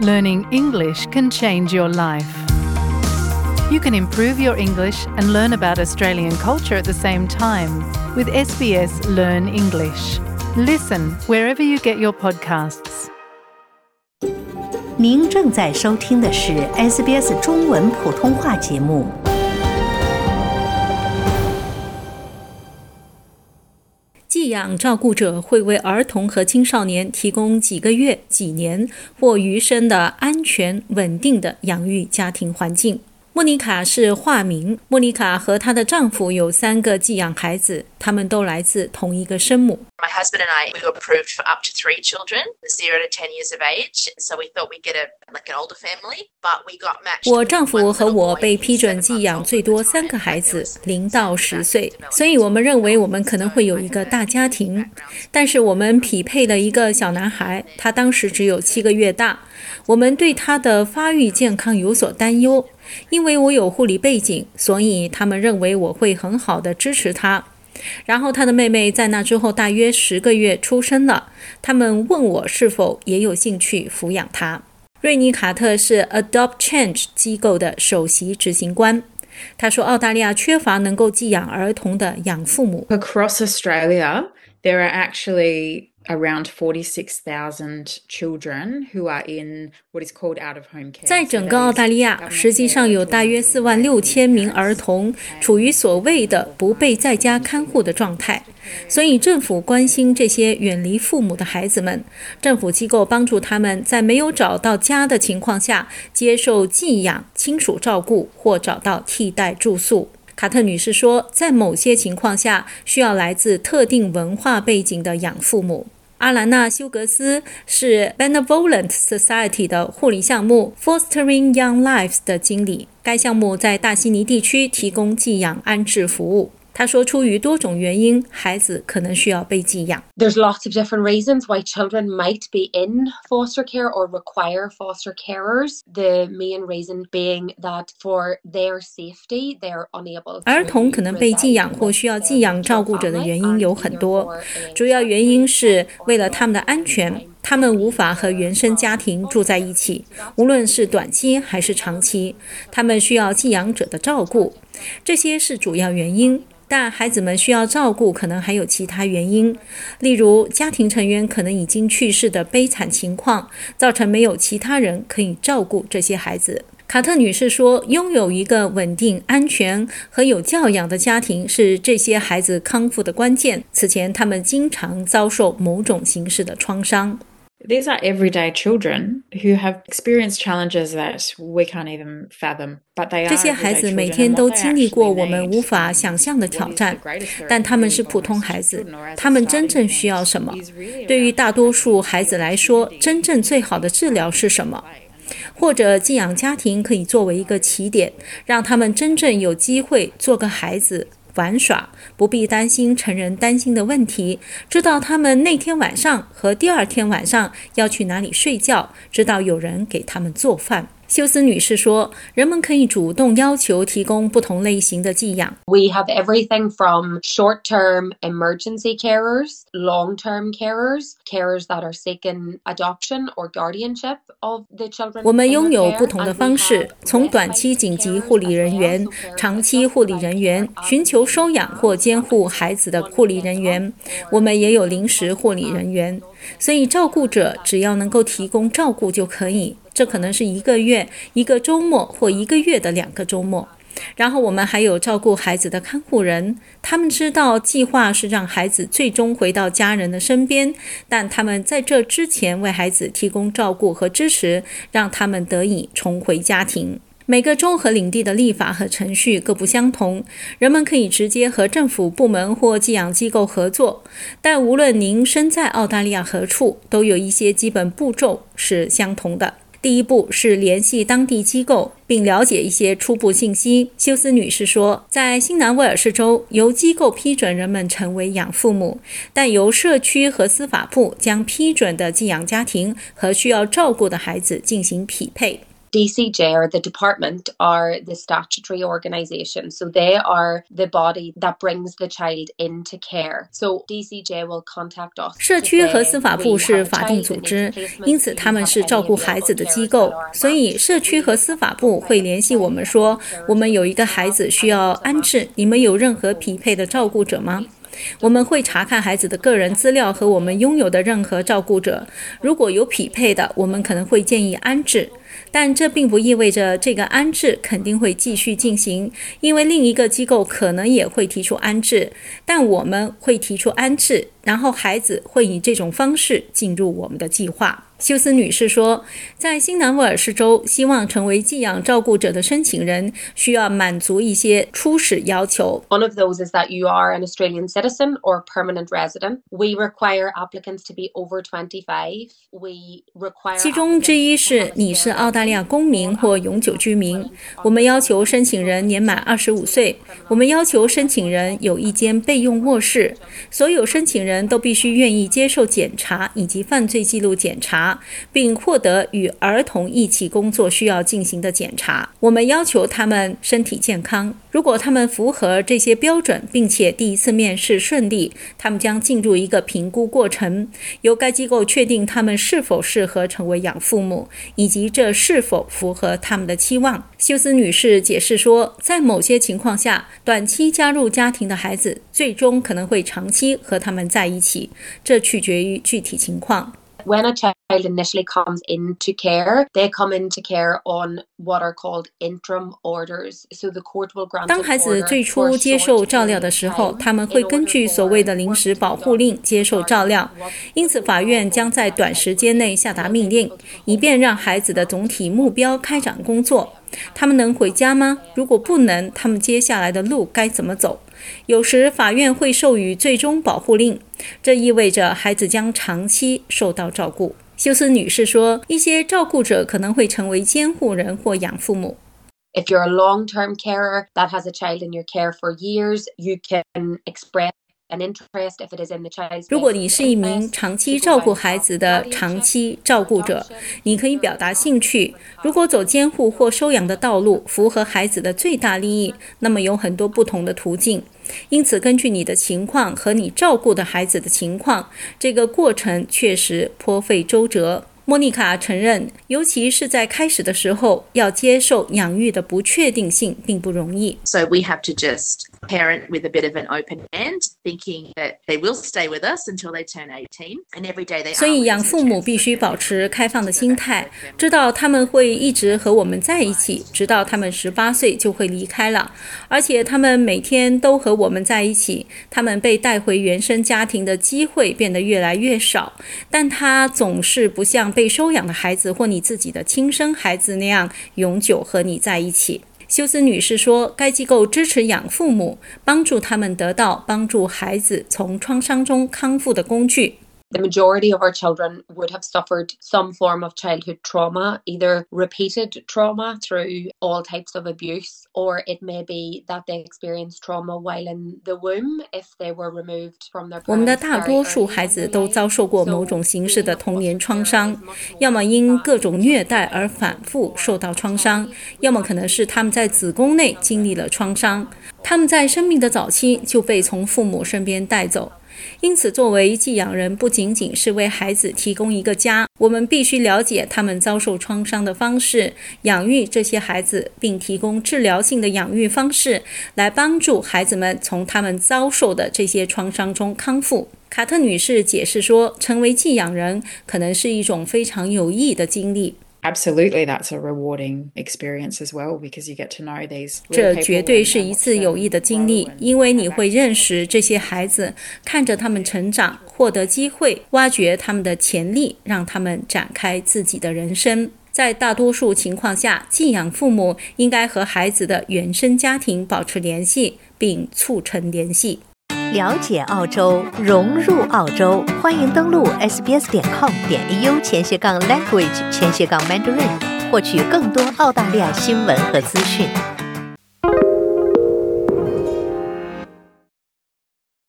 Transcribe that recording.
Learning English can change your life. You can improve your English and learn about Australian culture at the same time with SBS Learn English. Listen wherever you get your podcasts. 您正在收听的是 SBS 中文普通话节目。寄养照顾者会为儿童和青少年提供几个月、几年或余生的安全、稳定的养育家庭环境。莫妮卡是化名，莫妮卡和她的丈夫有3个寄养孩子，他们都来自同一个生母。 My husband and I, we were approved for up to 3 children, 0 to 10 years of age, so we thought we'd get like an older family, but we got matched. 我丈夫和我被批准寄养最多3个孩子，0到10岁，所以我们认为我们可能会有一个大家庭。但是我们匹配了一个小男孩，他当时只有7个月大，我们对他的发育健康有所担忧。因为我有护理背景，所以他们认为我会很好的支持他。然后他的妹妹在那之后大约10个月出生了，他们问我是否也有兴趣抚养他。瑞尼·卡特是 Adopt Change 机构的首席执行官。他说澳大利亚缺乏能够寄养儿童的养父母。 Across Australia, there are actually around 46,000 children who are in what is called out-of-home care. 在整个澳大利亚，实际上有大约46000名儿童处于所谓的不被在家看护的状态，所以政府关心这些远离父母的孩子们。政府机构帮助他们在没有找到家的情况下接受寄养、亲属照顾或找到替代住宿。卡特女士说，在某些情况下需要来自特定文化背景的养父母。阿兰娜·休格斯是 Benevolent Society 的护理项目 Fostering Young Lives 的经理，该项目在大悉尼地区提供寄养安置服务。他说，出于多种原因，孩子可能需要被寄养。 There's lots of different reasons why children might be in foster care or require foster carers. The main reason being that for their safety, they're unable to. 儿童可能被寄养或需要寄养照顾者的原因有很多，主要原因是为了他们的安全。他们无法和原生家庭住在一起，无论是短期还是长期，他们需要寄养者的照顾，这些是主要原因。但孩子们需要照顾可能还有其他原因，例如家庭成员可能已经去世的悲惨情况，造成没有其他人可以照顾这些孩子。卡特女士说，拥有一个稳定、安全和有教养的家庭是这些孩子康复的关键。此前他们经常遭受某种形式的创伤。 These are everyday children who have experienced challenges that we can't even fathom. But they are 这些孩子每天都经历过我们无法想象的挑战，但他们是普通孩子，他们真正需要什么？对于大多数孩子来说，真正最好的治疗是什么？或者寄养家庭可以作为一个起点，让他们真正有机会做个孩子，玩耍，不必担心成人担心的问题，知道他们那天晚上和第二天晚上要去哪里睡觉，知道有人给他们做饭。休斯女士说，人们可以主动要求提供不同类型的寄养。 We have everything from short-term emergency carers, long-term carers, carers that are seeking adoption or guardianship of the children. 我们拥有不同的方式，从短期紧急护理人员、长期护理人员、寻求收养或监护孩子的护理人员，我们也有临时护理人员。所以照顾者只要能够提供照顾就可以，这可能是1个月、1个周末或1个月的2个周末。然后我们还有照顾孩子的看护人，他们知道计划是让孩子最终回到家人的身边，但他们在这之前为孩子提供照顾和支持，让他们得以重回家庭。每个州和领地的立法和程序各不相同，人们可以直接和政府部门或寄养机构合作，但无论您身在澳大利亚何处，都有一些基本步骤是相同的。第一步是联系当地机构，并了解一些初步信息。休斯女士说，在新南威尔士州，由机构批准人们成为养父母，但由社区和司法部将批准的寄养家庭和需要照顾的孩子进行匹配。 DCJ or the department are the statutory organisation, so they are the body that brings the child into care. So DCJ will contact us. 社区和司法部是法定组织，因此他们是照顾孩子的机构，所以社区和司法部会联系我们说，我们有一个孩子需要安置，你们有任何匹配的照顾者吗？我们会查看孩子的个人资料和我们拥有的任何照顾者，如果有匹配的，我们可能会建议安置，但这并不意味着这个安置肯定会继续进行，因为另一个机构可能也会提出安置，但我们会提出安置，然后孩子会以这种方式进入我们的计划。休斯女士说，在新南威尔士州，希望成为寄养照顾者的申请人需要满足一些初始要求。 One of those is that you are an Australian citizen or permanent resident. We require applicants to be over 25. We require 其中之一是你是澳大利亚公民或永久居民，我们要求申请人年满25岁，我们要求申请人有一间备用卧室，所有申请人都必须愿意接受检查以及犯罪记录检查，并获得与儿童一起工作需要进行的检查。我们要求他们身体健康，如果他们符合这些标准，并且第一次面试顺利，他们将进入一个评估过程，由该机构确定他们是否适合成为养父母，以及这是否符合他们的期望。休斯女士解释说，在某些情况下，短期加入家庭的孩子最终可能会长期和他们在一起，这取决于具体情况。 When a child initially comes into care, they come into care on what are called interim orders. So the court will grant 当孩子最初接受照料的时候，他们会根据所谓的临时保护令接受照料，因此法院将在短时间内下达命令，以便让孩子的总体目标开展工作。他们能回家吗？如果不能，他们接下来的路该怎么走？有时法院会授予最终保护令，这意味着孩子将长期受到照顾。休斯女士说，一些照顾者可能会成为监护人或养父母。 If you're a long-term carer that has a child in your care for years, you can express an interest if it is in the child's 如果你是一名长期照顾孩子的长期照顾者，你可以表达兴趣。如果走监护或收养的道路符合孩子的最大利益，那么有很多不同的途径。因此，根据你的情况和你照顾的孩子的情况，这个过程确实颇费周折。莫妮卡承认，尤其是在开始的时候，要接受养育的不确定性并不容易。 So we have to just parent with a bit of an open hand, thinking that they will stay with us until they turn 18, and every day they are. 所以养父母必须保持开放的心态，知道他们会一直和我们在一起，直到他们18岁就会离开了，而且他们每天都和我们在一起。他们被带回原生家庭的机会变得越来越少，但他总是不像被收养的孩子或你自己的亲生孩子那样永久和你在一起。休斯女士说，该机构支持养父母，帮助他们得到帮助孩子从创伤中康复的工具。 The majority of our children would have suffered some form of childhood trauma, either repeated trauma through all types of abuse, or it may be that they experienced trauma while in the womb if they were removed from their parents. 我们的大多数孩子都遭受过某种形式的童年创伤，要么因各种虐待而反复受到创伤，要么可能是他们在子宫内经历了创伤，他们在生命的早期就被从父母身边带走。因此，作为寄养人，不仅仅是为孩子提供一个家，我们必须了解他们遭受创伤的方式，养育这些孩子，并提供治疗性的养育方式，来帮助孩子们从他们遭受的这些创伤中康复。卡特女士解释说，成为寄养人可能是一种非常有益的经历。 Absolutely, that's a rewarding experience as well, because you get to know these. 这绝对是一次有益的经历，因为你会认识这些孩子，看着他们成长，获得机会，挖掘他们的潜力，让他们展开自己的人生。在大多数情况下，寄养父母应该和孩子的原生家庭保持联系，并促成联系。 了解澳洲，融入澳洲，欢迎登录 sbs.com.au/language/mandarin，获取更多澳大利亚新闻和资讯。